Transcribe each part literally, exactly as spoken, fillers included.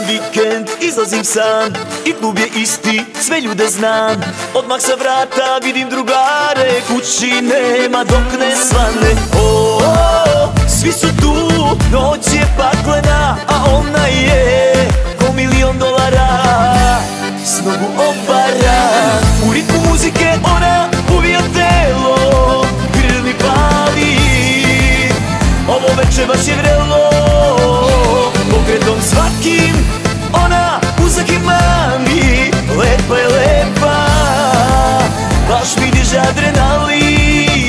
vikend izlazim sam i klub je isti, sve ljude znam. Odmah sa vrata vidim drugare, kući nema dok ne svane. O, o, svi su tu, noć je paklena, a ona je ko milion dolara, s nogu obara. U ritmu muzike ona uvija telo, grill mi pali, ovo večer baš je vrelo. Pokretom svakim ona uzak i mami, lepa je lepa, baš mi diže adrenalin.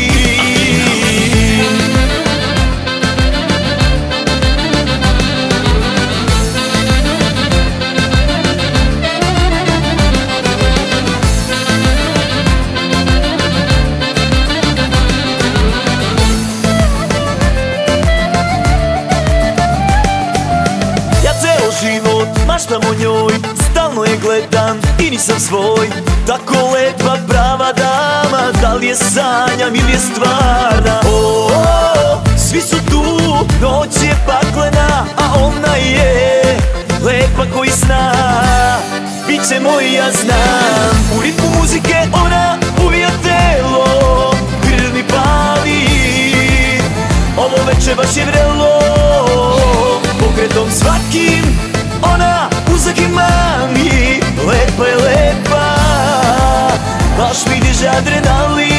Život, maštam o njoj, stalno je gledam i nisam svoj. Tako lepa prava dama, da li je sanjam ili je stvarna? O, o, svi su tu, noć je paklena, a ona je lepa koji sna. Biće moj, ja znam. U ritmu muzike ona uvija telo, grill mi pali, ovo večer baš je vrelo. Pokretom svakim ona uzak i mami, lepa je lepa, baš mi diže adrenalin.